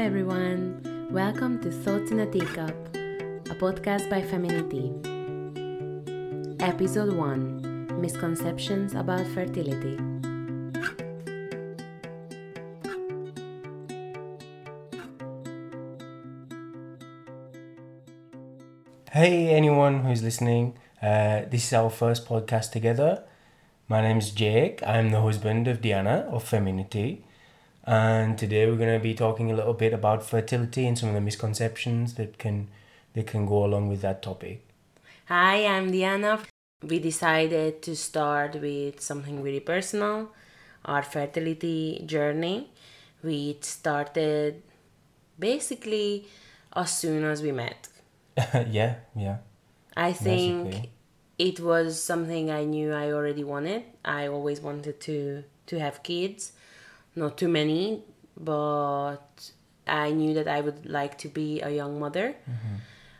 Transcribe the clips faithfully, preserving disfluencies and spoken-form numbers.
everyone, welcome to Thoughts in a Teacup, a podcast by Femininity. Episode one, Misconceptions about Fertility. Hey anyone who's listening, uh, this is our first podcast together. My name is Jake, I'm the husband of Diana of Femininity. And today we're going to be talking a little bit about fertility and some of the misconceptions that can that can go along with that topic. Hi, I'm Diana. We decided to start with something really personal, our fertility journey. We started basically as soon as we met. yeah, yeah. I think Basically. it was something I knew I already wanted. I always wanted to, to have kids. Not too many, but I knew that I would like to be a young mother. Mm-hmm.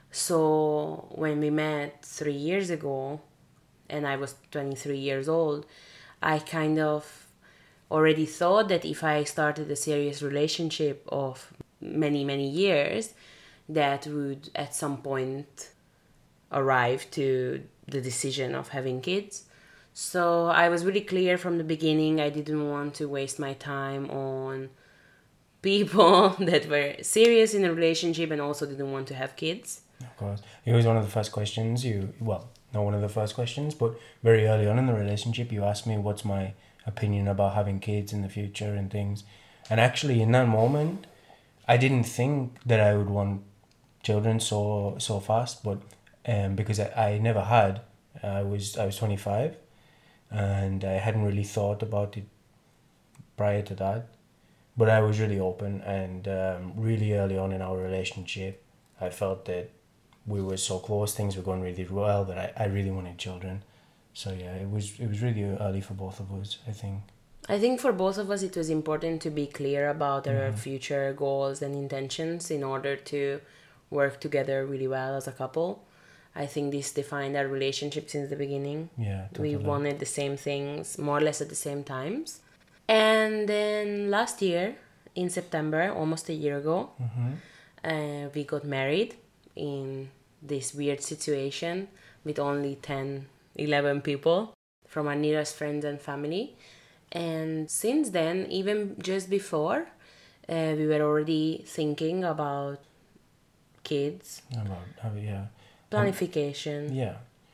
So when we met three years ago, and I was twenty-three years old, I kind of already thought that if I started a serious relationship of many, many years, that would at some point arrive to the decision of having kids. So I was really clear from the beginning. I didn't want to waste my time on people that were serious in a relationship and also didn't want to have kids. Of course. It was one of the first questions you, well, not one of the first questions, but very early on in the relationship, you asked me what's my opinion about having kids in the future and things. And actually, in that moment, I didn't think that I would want children so so fast, but um, because I, I never had, I was I was twenty-five, and I hadn't really thought about it prior to that. But I was really open, and um, really early on in our relationship, I felt that we were so close, things were going really well, that I, I really wanted children. So yeah, it was it was really early for both of us, I think. I think for both of us it was important to be clear about our Mm-hmm. future goals and intentions in order to work together really well as a couple. I think this defined our relationship since the beginning. Yeah, totally. We wanted the same things more or less at the same times. And then last year, in September, almost a year ago, Mm-hmm. uh, we got married in this weird situation with only ten, eleven people from our nearest friends and family. And since then, even just before, uh, we were already thinking about kids, About how yeah. planification. Yeah,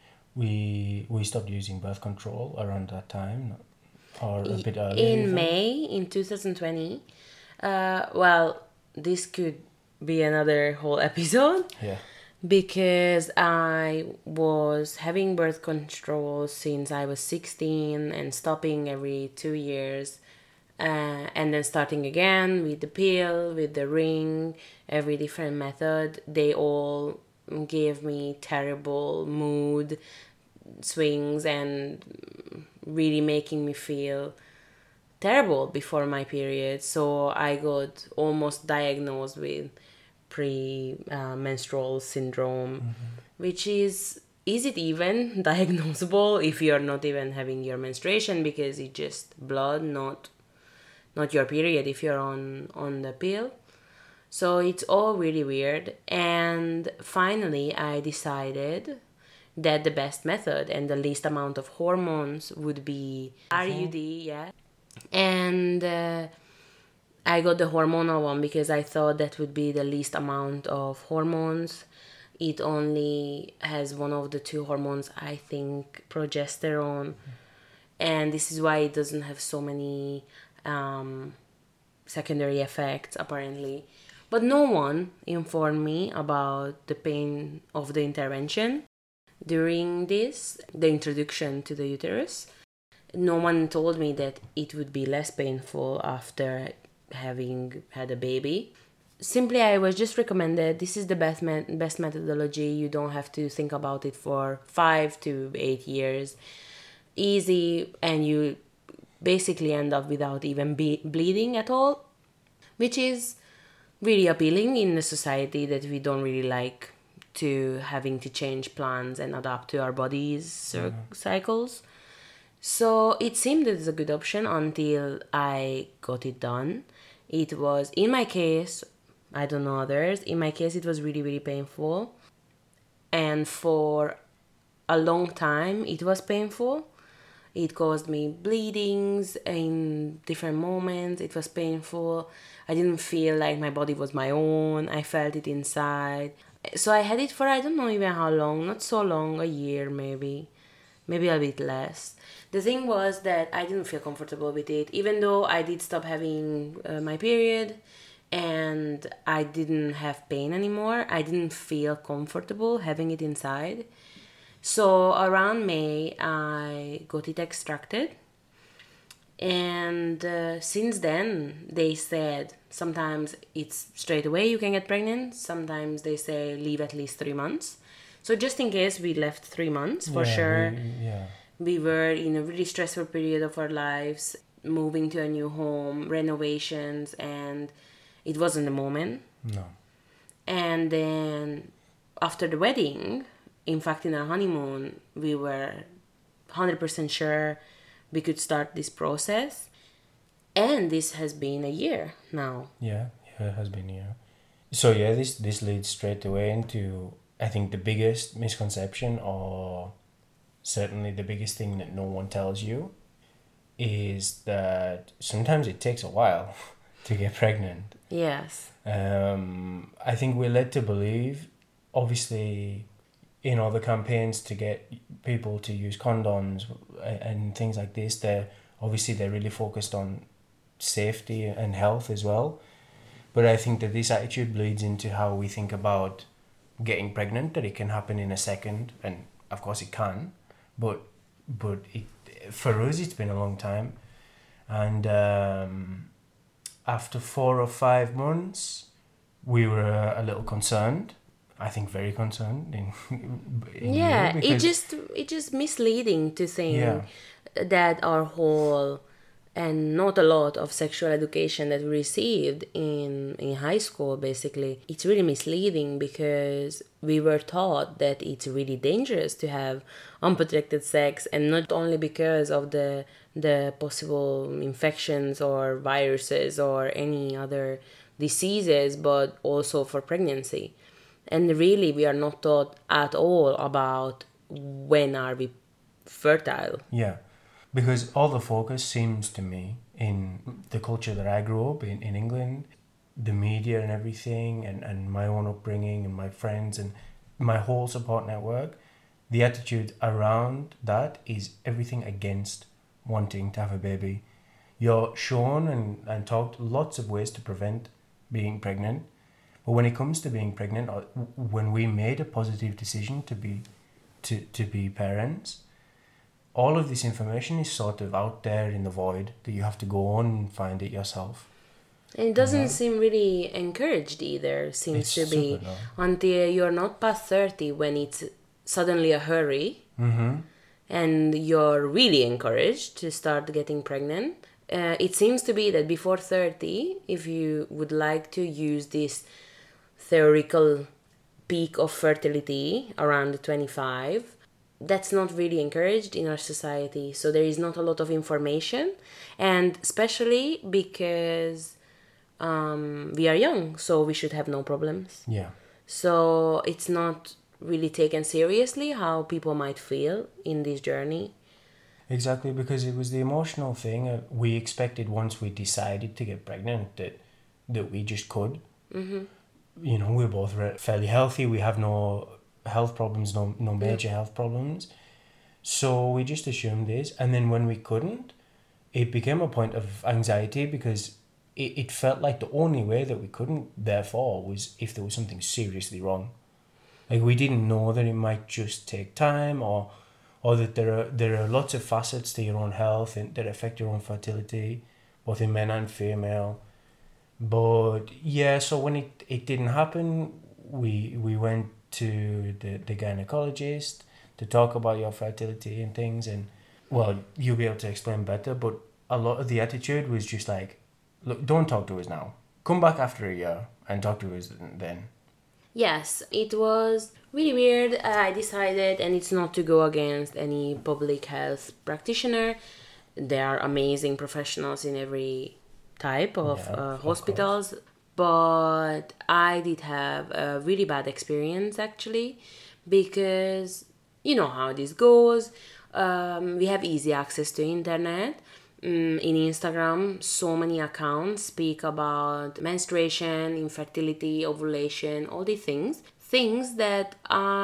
we we stopped using birth control around that time, or a bit earlier. you In think? May in two thousand twenty. Uh, well, this could be another whole episode Yeah. because I was having birth control since I was sixteen and stopping every two years. Uh, and then starting again with the pill, with the ring, every different method. They all gave me terrible mood swings and really making me feel terrible before my period. So I got almost diagnosed with pre-menstrual syndrome, Mm-hmm. which is is it even diagnosable if you're not even having your menstruation, because it's just blood, not not your period if you're on on the pill. So it's all really weird. And finally I decided that the best method and the least amount of hormones would be R U D, yeah. And uh, I got the hormonal one because I thought that would be the least amount of hormones. It only has one of the two hormones, I think, progesterone. And this is why it doesn't have so many um, secondary effects, apparently. But no one informed me about the pain of the intervention during this, the introduction to the uterus. No one told me that it would be less painful after having had a baby. Simply, I was just recommended, this is the best met- best methodology. You don't have to think about it for five to eight years. Easy, and you basically end up without even be- bleeding at all, which is really appealing in a society that we don't really like to having to change plans and adapt to our bodies' cir- Mm-hmm. cycles. So it seemed as a good option until I got it done. It was, in my case, I don't know others. In my case, it was really, really painful. And for a long time, it was painful. It caused me bleedings in different moments. It was painful. I didn't feel like my body was my own. I felt it inside. So I had it for I don't know even how long, not so long, a year maybe. Maybe a bit less. The thing was that I didn't feel comfortable with it, even though I did stop having uh, my period and I didn't have pain anymore. I didn't feel comfortable having it inside. So around May, I got it extracted. And uh, since then, they said sometimes it's straight away you can get pregnant. Sometimes they say leave at least three months. So just in case, we left three months for Yeah, sure. we- yeah. We were in a really stressful period of our lives, moving to a new home, renovations, and it wasn't the moment. No. And then after the wedding, in fact, in our honeymoon, we were one hundred percent sure we could start this process. And this has been a year now. Yeah, yeah, it has been, yeah. So yeah, this this leads straight away into, I think, the biggest misconception, or certainly the biggest thing that no one tells you, is that sometimes it takes a while to get pregnant. Yes. Um, I think we're led to believe, obviously, in all the campaigns to get people to use condoms and, and things like this, they're obviously they're really focused on safety and health as well. But I think that this attitude bleeds into how we think about getting pregnant, that it can happen in a second, and of course it can, but but it, for us it's been a long time. And um, after four or five months, we were a little concerned. I think very concerned. In, in Yeah, you it because- just it just misleading to think Yeah. that our whole and not a lot of sexual education that we received in in high school, basically, it's really misleading because we were taught that it's really dangerous to have unprotected sex, and not only because of the the possible infections or viruses or any other diseases, but also for pregnancy. And really, we are not taught at all about when are we fertile. Yeah, because all the focus seems to me in the culture that I grew up in, in England, the media and everything, and, and my own upbringing and my friends and my whole support network, the attitude around that is everything against wanting to have a baby. You're shown and, and taught lots of ways to prevent being pregnant. But when it comes to being pregnant, or when we made a positive decision to be to, to be parents, all of this information is sort of out there in the void that you have to go on and find it yourself. And it doesn't Yeah. seem really encouraged either, seems It's to be, super low. until you're not past thirty when it's suddenly a hurry Mm-hmm. and you're really encouraged to start getting pregnant. Uh, it seems to be that before thirty, if you would like to use this theoretical peak of fertility around twenty-five, that's not really encouraged in our society. So there is not a lot of information, and especially because um, we are young, so we should have no problems. Yeah. So it's not really taken seriously how people might feel in this journey. Exactly, because it was the emotional thing. Uh, we expected once we decided to get pregnant that that we just could. Mm-hmm. You know, we're both re- fairly healthy. We have no health problems, no no major health problems. So we just assumed this. And then when we couldn't, it became a point of anxiety because it, it felt like the only way that we couldn't, therefore, was if there was something seriously wrong. Like, we didn't know that it might just take time, or or that there are there are lots of facets to your own health and that affect your own fertility, both in men and female. But yeah, so when it, it didn't happen, we we went to the, the gynecologist to talk about your fertility and things, and well, you'll be able to explain better, but a lot of the attitude was just like, look, don't talk to us now. Come back after a year and talk to us then. Yes, it was really weird. I decided, and it's not to go against any public health practitioner. There are amazing professionals in every type of Yeah, uh, of hospitals. But I did have a really bad experience actually, because you know how this goes. Um, we have easy access to internet. Mm, in Instagram, so many accounts speak about menstruation, infertility, ovulation, all these things. Things that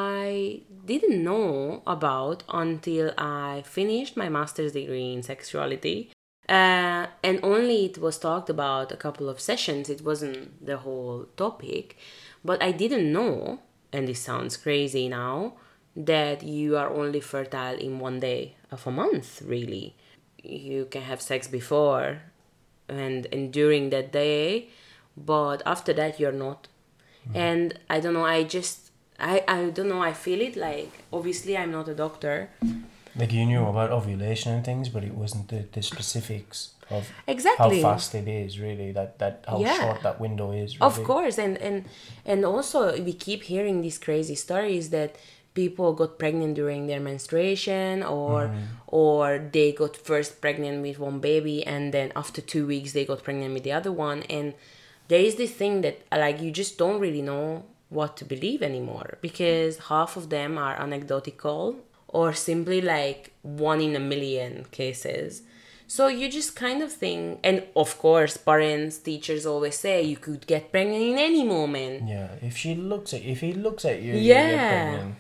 I didn't know about until I finished my master's degree in sexuality. Uh, and only it was talked about a couple of sessions, it wasn't the whole topic. But I didn't know, and this sounds crazy now, that you are only fertile in one day of a month, really. You can have sex before and, and during that day, but after that you're not. Mm. And I don't know, I just, I, I don't know, I feel it like, obviously I'm not a doctor. Like you knew about ovulation and things, but it wasn't the, the specifics of exactly how fast it is, really, that, that how yeah. short that window is. Really. Of course, and, and, and also we keep hearing these crazy stories that people got pregnant during their menstruation, or mm. or they got first pregnant with one baby and then after two weeks they got pregnant with the other one. And there is this thing that like you just don't really know what to believe anymore, because half of them are anecdotal or simply like one in a million cases. So you just kind of think, and of course parents, teachers always say you could get pregnant in any moment. Yeah, if she looks at if he looks at you, yeah. you get pregnant.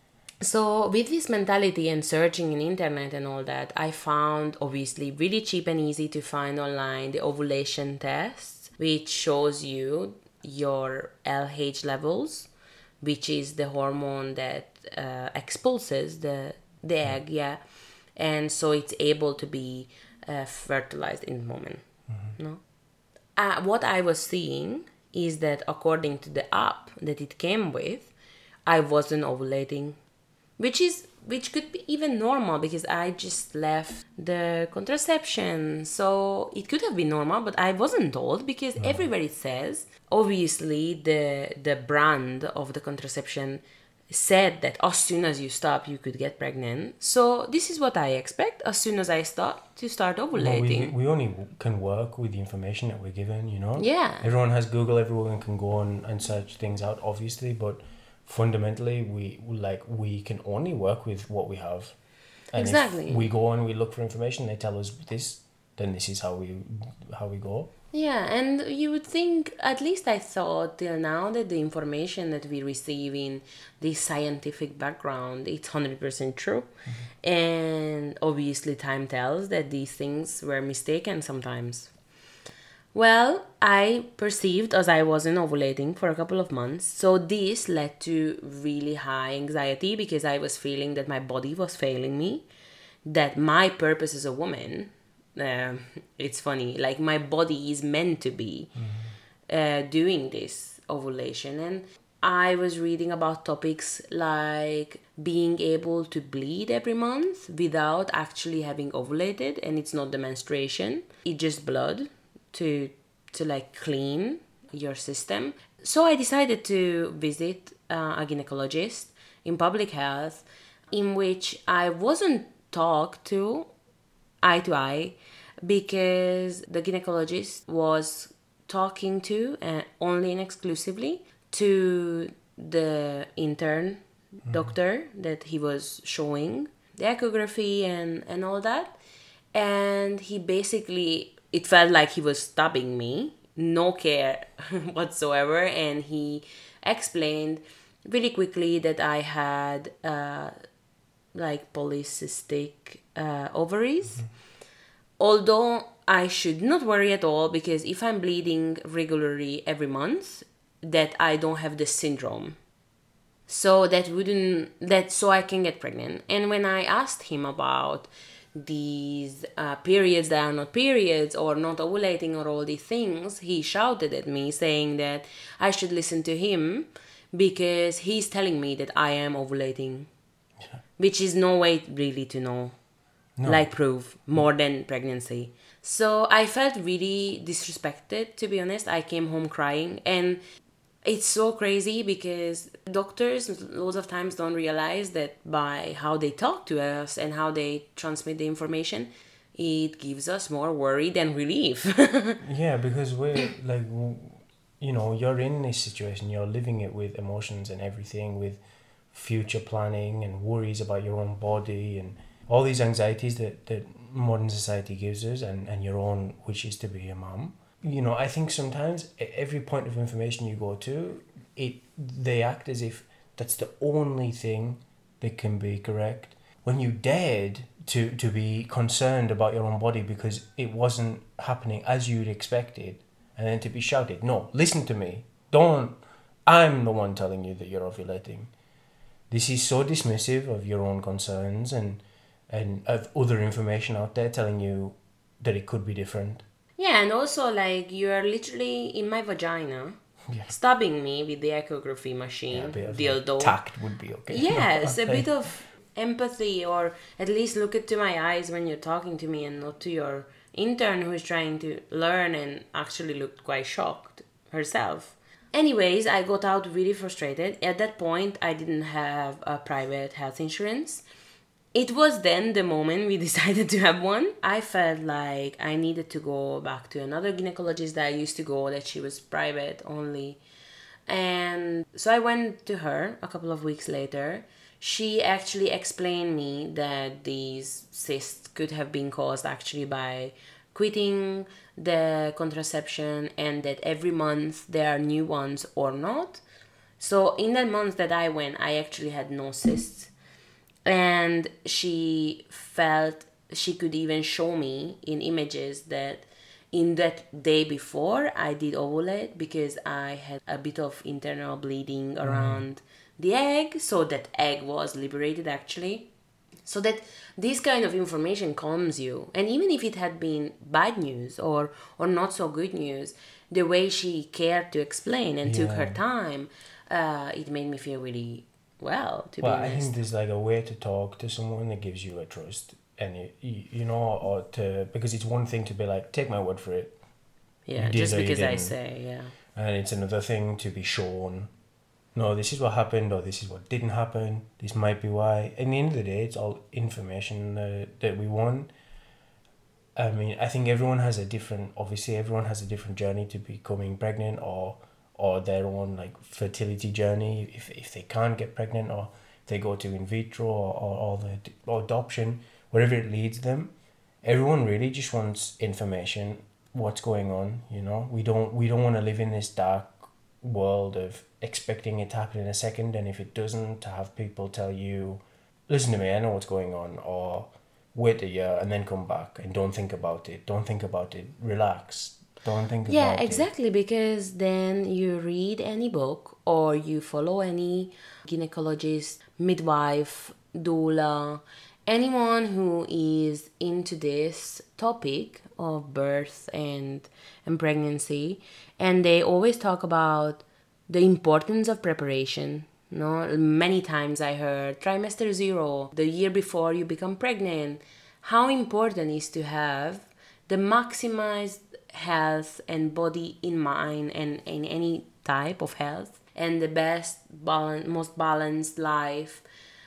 So with this mentality and searching in internet and all that, I found obviously really cheap and easy to find online the ovulation tests, which shows you your L H levels, which is the hormone that uh, expulses the, the egg, yeah. And so it's able to be uh, fertilized in the moment. Mm-hmm. No? Uh, what I was seeing is that according to the app that it came with, I wasn't ovulating. Which is which could be even normal, because I just left the contraception. So it could have been normal, but I wasn't told, because no. everywhere it says, obviously the the brand of the contraception said that as soon as you stop, you could get pregnant. So this is what I expect as soon as I start to start ovulating. Well, we, we only can work with the information that we're given, you know? Yeah. Everyone has Google, everyone can go on and search things out, obviously, but fundamentally we like we can only work with what we have. And exactly. If we go and we look for information, they tell us this, then this is how we how we go. Yeah, and you would think, at least I thought till now, that the information that we receive in this scientific background, it's one hundred percent true. Mm-hmm. And obviously time tells that these things were mistaken sometimes. Well, I perceived as I wasn't ovulating for a couple of months. So this led to really high anxiety, because I was feeling that my body was failing me, that my purpose as a woman, uh, it's funny, like my body is meant to be mm-hmm. uh, doing this ovulation. And I was reading about topics like being able to bleed every month without actually having ovulated, and it's not the menstruation, it's just blood. to to like clean your system. So I decided to visit uh, a gynecologist in public health, in which I wasn't talked to eye to eye, because the gynecologist was talking to uh, only and exclusively to the intern mm-hmm. doctor that he was showing the echography and, and all that. And he basically, it felt like he was stabbing me, no care whatsoever. And he explained really quickly that I had uh, like polycystic uh, ovaries. Mm-hmm. Although I should not worry at all, because if I'm bleeding regularly every month, that I don't have the syndrome. So that wouldn't, that so I can get pregnant. And when I asked him about these uh, periods that are not periods, or not ovulating, or all these things, he shouted at me saying that I should listen to him, because he's telling me that I am ovulating. Yeah. Which is no way really to know. No. Like proof, more than pregnancy. So I felt really disrespected, to be honest. I came home crying, and it's so crazy because doctors lots of times don't realize that by how they talk to us and how they transmit the information, it gives us more worry than relief. Yeah, because we're like, you know, you're in this situation, you're living it with emotions and everything, with future planning and worries about your own body and all these anxieties that, that modern society gives us, and, and your own wishes to be a mum. You know, I think sometimes every point of information you go to, it they act as if that's the only thing that can be correct. When you dared to, to be concerned about your own body because it wasn't happening as you'd expected, and then to be shouted, no, listen to me, don't, I'm the one telling you that you're ovulating. This is so dismissive of your own concerns and, and of other information out there telling you that it could be different. Yeah, and also like you're literally in my vagina, Yeah. stabbing me with the echography machine, Yeah, a bit of dildo. tact would be okay. Yes, a bit of empathy, or at least look into my eyes when you're talking to me and not to your intern who is trying to learn and actually looked quite shocked herself. Anyways, I got out really frustrated. At that point, I didn't have a private health insurance. It was then the moment we decided to have one. I felt like I needed to go back to another gynecologist that I used to go, that she was private only. And so I went to her a couple of weeks later. She actually explained me that these cysts could have been caused actually by quitting the contraception, and that every month there are new ones or not. So in that month that I went, I actually had no cysts. And she felt she could even show me in images that in that day before I did ovulate, because I had a bit of internal bleeding around mm. the egg, so that egg was liberated actually. So that this kind of information calms you. And even if it had been bad news or, or not so good news, the way she cared to explain and yeah. took her time, uh, it made me feel really well, to well, be honest. I think there's like a way to talk to someone that gives you a trust, and you, you, you know, or to, because it's one thing to be like, take my word for it. Yeah, just because I say, yeah. And it's another thing to be shown, no, this is what happened, or this is what didn't happen, this might be why. At the end of the day, it's all information uh, that we want. I mean, I think everyone has a different, obviously everyone has a different journey to becoming pregnant, or or their own like fertility journey if, if they can't get pregnant, or if they go to in vitro or, or, or the or adoption, wherever it leads them. Everyone really just wants information, what's going on, you know. We don't we don't want to live in this dark world of expecting it to happen in a second, and if it doesn't, to have people tell you, listen to me, I know what's going on, or wait a year and then come back and don't think about it, don't think about it, relax. Don't think about yeah, it. exactly, because then you read any book or you follow any gynecologist, midwife, doula, anyone who is into this topic of birth and, and pregnancy, and they always talk about the importance of preparation. No, many times I heard trimester zero, the year before you become pregnant, how important it is to have the maximized health and body in mind, and in any type of health, and the best balance, most balanced life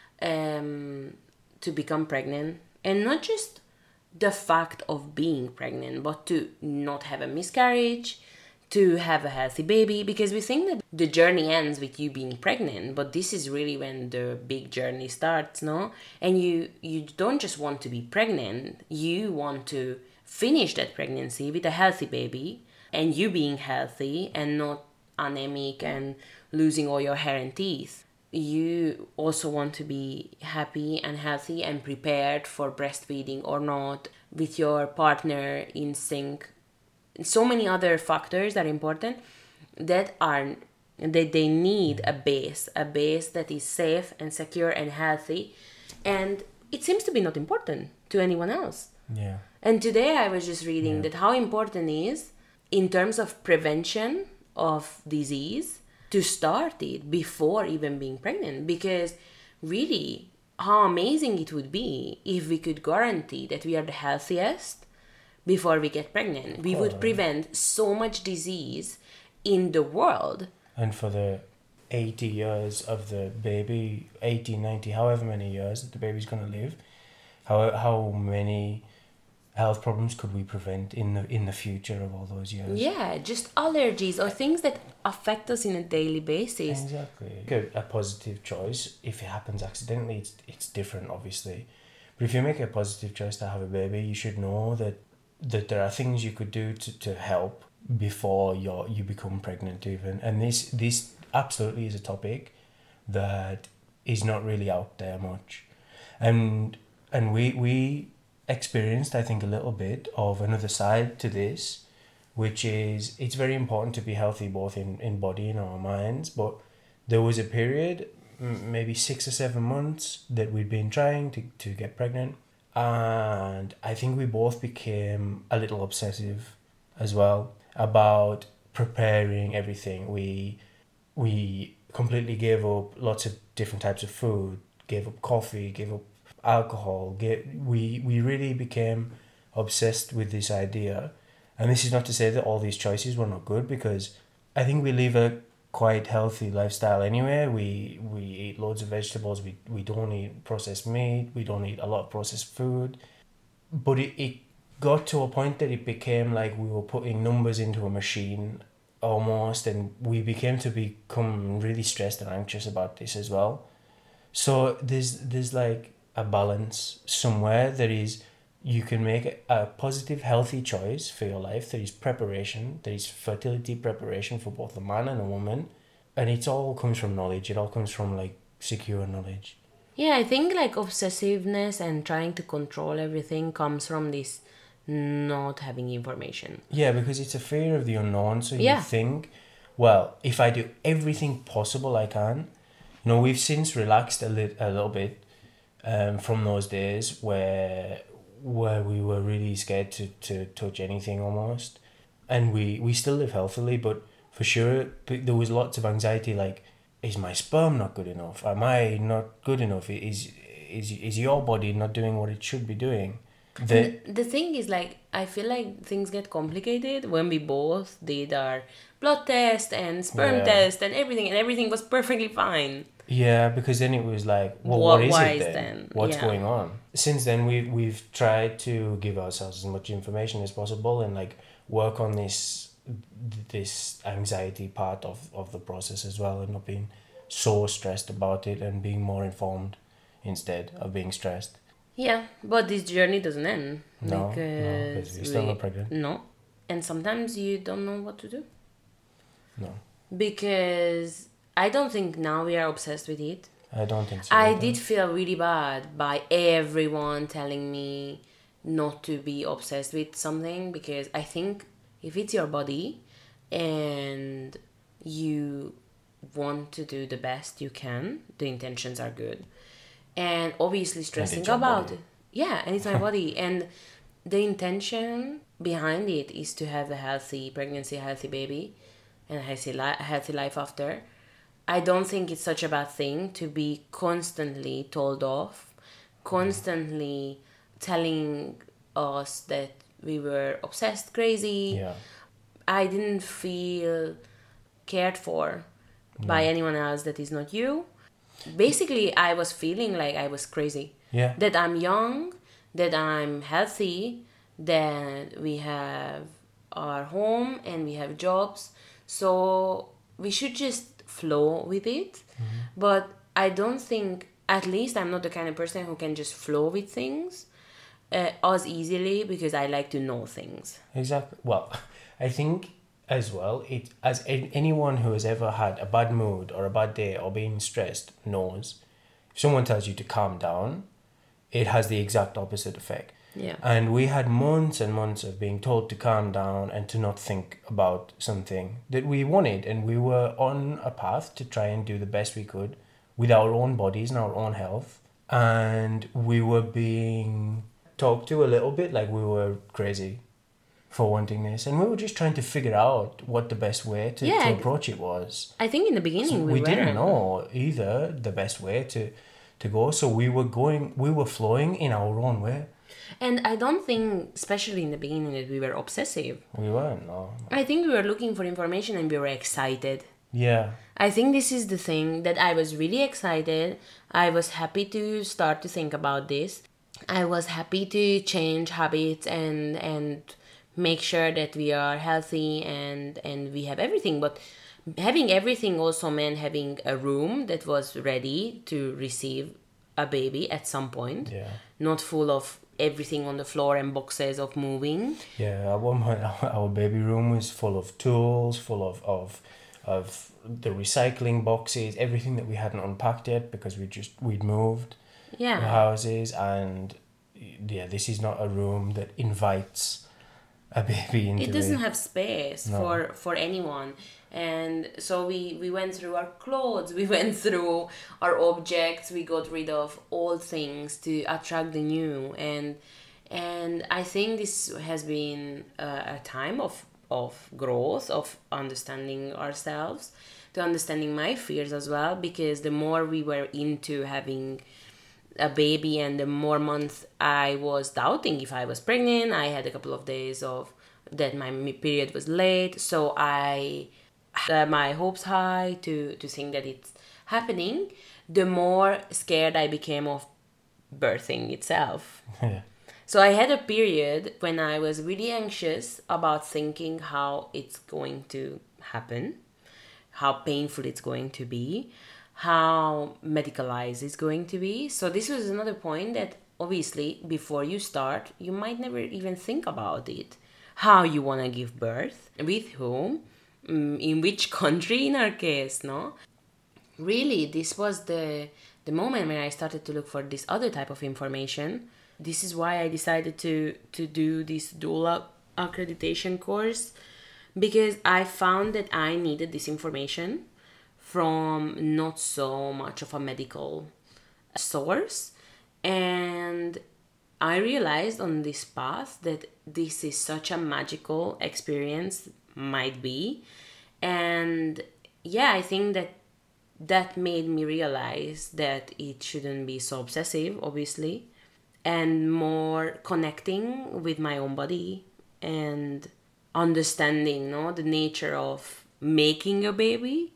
um, to become pregnant. And not just the fact of being pregnant, but to not have a miscarriage, to have a healthy baby, because we think that the journey ends with you being pregnant, but this is really when the big journey starts, no? And you you don't just want to be pregnant, you want to finish that pregnancy with a healthy baby, and you being healthy and not anemic and losing all your hair and teeth. You also want to be happy and healthy and prepared for breastfeeding or not, with your partner in sync. So many other factors are important that are that they need a base, a base that is safe and secure and healthy, and it seems to be not important to anyone else. Yeah. And today I was just reading yeah. that how important it is in terms of prevention of disease to start it before even being pregnant, because really how amazing it would be if we could guarantee that we are the healthiest before we get pregnant. We would prevent so much disease in the world. And for the eighty years of the baby, eighty, ninety, however many years that the baby's going to live, how how many health problems could we prevent in the in the future of all those years? Yeah, just allergies or things that affect us in a daily basis. Exactly. A, a positive choice, if it happens accidentally, it's it's different, obviously. But if you make a positive choice to have a baby, you should know that that there are things you could do to, to help before you you become pregnant even. And this this absolutely is a topic that is not really out there much. And and we we experienced, I think, a little bit of another side to this, which is it's very important to be healthy both in, in body and our minds. But there was a period, m- maybe six or seven months, that we'd been trying to, to get pregnant. And I think we both became a little obsessive as well about preparing everything. We we completely gave up lots of different types of food, gave up coffee, gave up alcohol. Get we we really became obsessed with this idea. And this is not to say that all these choices were not good, because I think we live a quite healthy lifestyle anyway. We we eat loads of vegetables. We we don't eat processed meat. We don't eat a lot of processed food. But it, it got to a point that it became like we were putting numbers into a machine almost, and we became to become really stressed and anxious about this as well. So there's there's like a balance somewhere. That is, you can make a positive, healthy choice for your life. There is preparation. There is fertility preparation for both a man and a woman. And it all comes from knowledge. It all comes from like secure knowledge. Yeah, I think like obsessiveness and trying to control everything comes from this not having information. Yeah, because it's a fear of the unknown. So Yeah. you think, well, if I do everything possible I can. You know, we've since relaxed a, lit- a little bit um, from those days where where we were really scared to, to touch anything almost. And we, we still live healthily, but for sure but there was lots of anxiety like, is my sperm not good enough? Am I not good enough? Is is is your body not doing what it should be doing? The, And the thing is, like, I feel like things get complicated when we both did our blood test and sperm Yeah. test and everything, and everything was perfectly fine. yeah, because then it was like, well, What- what is why it is then? then? What's Yeah. going on? Since then, we've we've tried to give ourselves as much information as possible and like work on this this anxiety part of, of the process as well, and not being so stressed about it and being more informed instead of being stressed. Yeah, but this journey doesn't end. No, no, because because you're still we- not pregnant. No. And sometimes you don't know what to do. No, Because I don't think now we are obsessed with it. I don't think so. I either. did feel really bad by everyone telling me not to be obsessed with something, because I think if it's your body and you want to do the best you can, the intentions are good. And obviously stressing your about body. it. Yeah, and it's my body. And the intention behind it is to have a healthy pregnancy, a healthy baby, and a healthy, li- a healthy life after. I don't think it's such a bad thing to be constantly told off, constantly telling us that we were obsessed, crazy. Yeah, I didn't feel cared for by anyone else that is not you. Basically, I was feeling like I was crazy. yeah, That I'm young, that I'm healthy, that we have our home and we have jobs. So we should just flow with it. But I don't think, at least I'm not the kind of person who can just flow with things uh, as easily, because I like to know things. exactly. Well, I think as well, it as a- anyone who has ever had a bad mood or a bad day or being stressed knows, if someone tells you to calm down, it has the exact opposite effect. Yeah. And we had months and months of being told to calm down and to not think about something that we wanted. And we were on a path to try and do the best we could with our own bodies and our own health. And we were being talked to a little bit like we were crazy for wanting this. And we were just trying to figure out what the best way to, Yeah, to ex- approach it was. I think in the beginning we, we were. didn't know either the best way to, to go. So we were going, we were flowing in our own way. And I don't think, especially in the beginning, that we were obsessive. We weren't, no. I think we were looking for information and we were excited. Yeah. I think this is the thing, that I was really excited. I was happy to start to think about this. I was happy to change habits and and make sure that we are healthy and and we have everything. But having everything also meant having a room that was ready to receive a baby at some point, Yeah. not full of everything on the floor and boxes of moving. Yeah, at one point our, our baby room was full of tools, full of, of of the recycling boxes, everything that we hadn't unpacked yet because we just we'd moved Yeah. houses, and yeah, this is not a room that invites a baby into It doesn't it. have space No. for for anyone. And so we we went through our clothes, we went through our objects, we got rid of old things to attract the new. and and I think this has been a, a time of of growth, of understanding ourselves, to understanding my fears as well, because the more we were into having a baby and the more months I was doubting if I was pregnant. I had a couple of days of that my mi- period was late, so I had my hopes high to to think that it's happening. The more scared I became of birthing itself. Yeah. So I had a period when I was really anxious about thinking how it's going to happen, how painful it's going to be, how medicalized it's going to be. So this was another point that obviously before you start, you might never even think about it. How you want to give birth, with whom, mm, in which country in our case, no? Really, this was the the moment when I started to look for this other type of information. This is why I decided to to do this doula accreditation course, because I found that I needed this information from not so much of a medical source. And I realized on this path that this is such a magical experience, might be. And yeah, I think that that made me realize that it shouldn't be so obsessive, obviously, and more connecting with my own body and understanding, no, the nature of making a baby,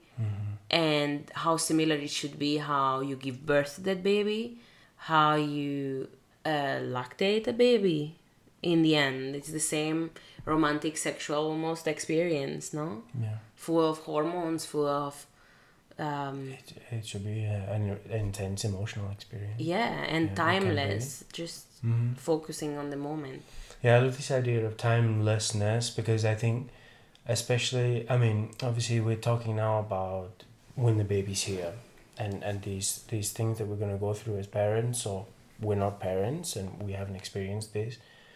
and how similar it should be how you give birth to that baby, how you uh, lactate a baby. In the end, it's the same romantic sexual almost experience, no? Yeah. Full of hormones, full of um, It, it should be a, an intense emotional experience. yeah, and Yeah, it can be. timeless, just Mm-hmm. focusing on the moment. Yeah, I love this idea of timelessness, because I think, especially, I mean, obviously we're talking now about when the baby's here, and, and these these things that we're going to go through as parents, or we're not parents and we haven't experienced this.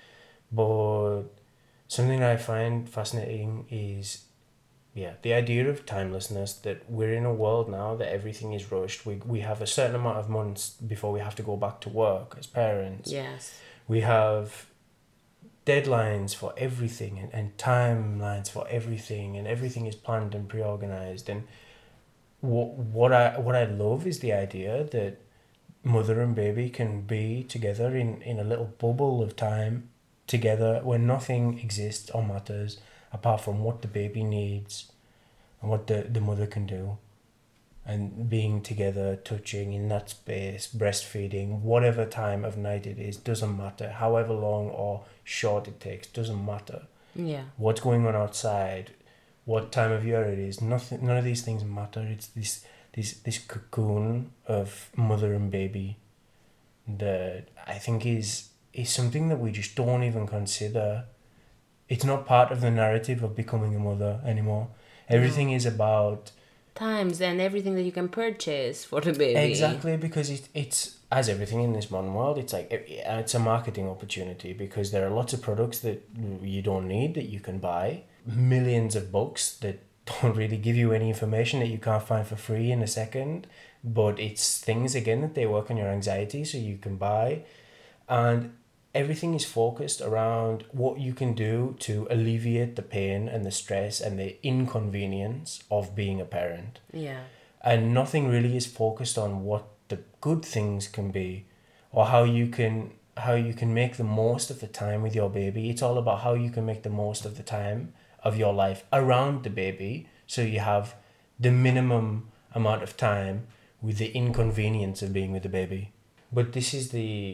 But something I find fascinating is, yeah, the idea of timelessness, that we're in a world now that everything is rushed. We, we have a certain amount of months before we have to go back to work as parents. Yes. We have deadlines for everything, and, and timelines for everything, and everything is planned and pre-organized. And what, what I what I love is the idea that mother and baby can be together in, in a little bubble of time together, where nothing exists or matters apart from what the baby needs and what the, the mother can do. And being together, touching in that space, breastfeeding, whatever time of night it is, doesn't matter. However long or short it takes, doesn't matter. Yeah. What's going on outside, what time of year it is, nothing. None of these things matter. It's this this this cocoon of mother and baby that I think is is something that we just don't even consider. It's not part of the narrative of becoming a mother anymore. Everything is about Times and everything that you can purchase for the baby. exactly, because it, it's, as everything in this modern world, it's like it, it's a marketing opportunity, because there are lots of products that you don't need that you can buy, millions of books that don't really give you any information that you can't find for free in a second, but it's things again that they work on your anxiety so you can buy. And everything is focused around what you can do to alleviate the pain and the stress and the inconvenience of being a parent. Yeah. And nothing really is focused on what the good things can be, or how you can how you can make the most of the time with your baby. It's all about how you can make the most of the time of your life around the baby, so you have the minimum amount of time with the inconvenience of being with the baby. But this is the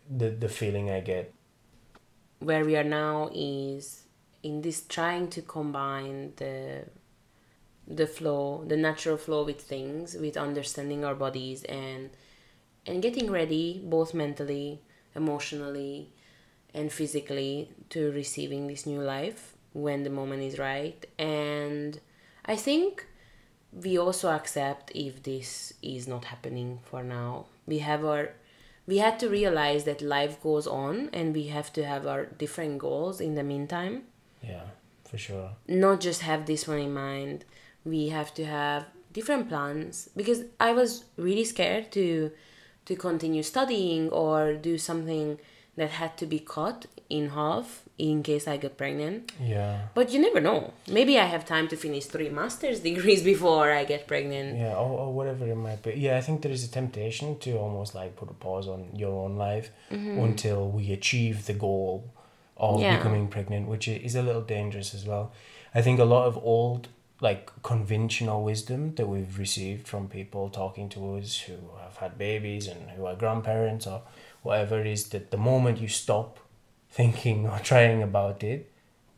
the the feeling I get. Where we are now is in this trying to combine the the flow, the natural flow with things, with understanding our bodies and and getting ready both mentally, emotionally, and physically to receiving this new life when the moment is right. And I think we also accept if this is not happening for now. We have our we had to realize that life goes on and we have to have our different goals in the meantime. Yeah, for sure. Not just have this one in mind. We have to have different plans, because I was really scared to to continue studying or do something that had to be cut in half in case I got pregnant. Yeah. But you never know. Maybe I have time to finish three master's degrees before I get pregnant. Yeah, or, or whatever it might be. Yeah, I think there is a temptation to almost like put a pause on your own life mm-hmm. until we achieve the goal of yeah. becoming pregnant, which is a little dangerous as well. I think a lot of old, like, conventional wisdom that we've received from people talking to us who have had babies and who are grandparents or whatever, is that the moment you stop thinking or trying about it,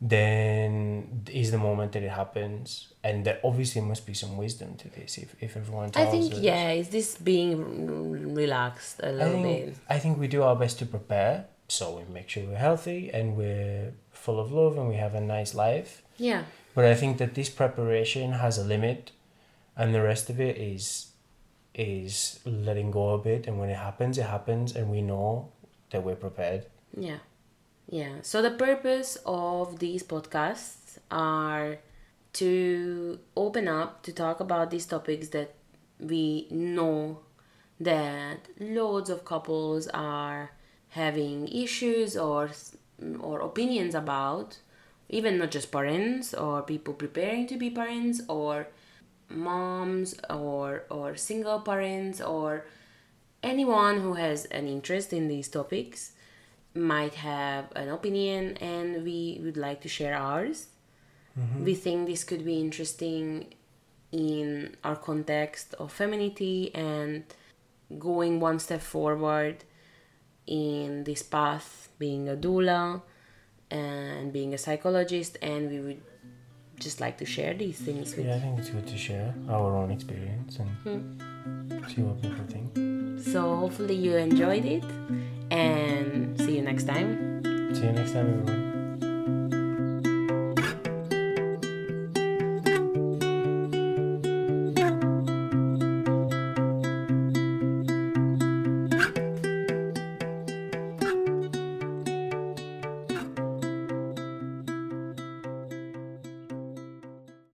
then is the moment that it happens. And there obviously must be some wisdom to this if, if everyone tells us. I think, us. yeah, is this being relaxed a little I think, bit? I think we do our best to prepare, so we make sure we're healthy and we're full of love and we have a nice life. Yeah. But I think that this preparation has a limit, and the rest of it is is letting go a bit, and when it happens, it happens, and we know that we're prepared. Yeah. Yeah. So the purpose of these podcasts are to open up, to talk about these topics that we know that loads of couples are having issues or or opinions about, even not just parents or people preparing to be parents or moms or or single parents or anyone who has an interest in these topics might have an opinion, and we would like to share ours. Mm-hmm. We think this could be interesting in our context of femininity and going one step forward in this path, being a doula and being a psychologist, and we would just like to share these things with you. Yeah, I think it's good to share our own experience and hmm. see what people think. So hopefully you enjoyed it, and see you next time. See you next time, everyone.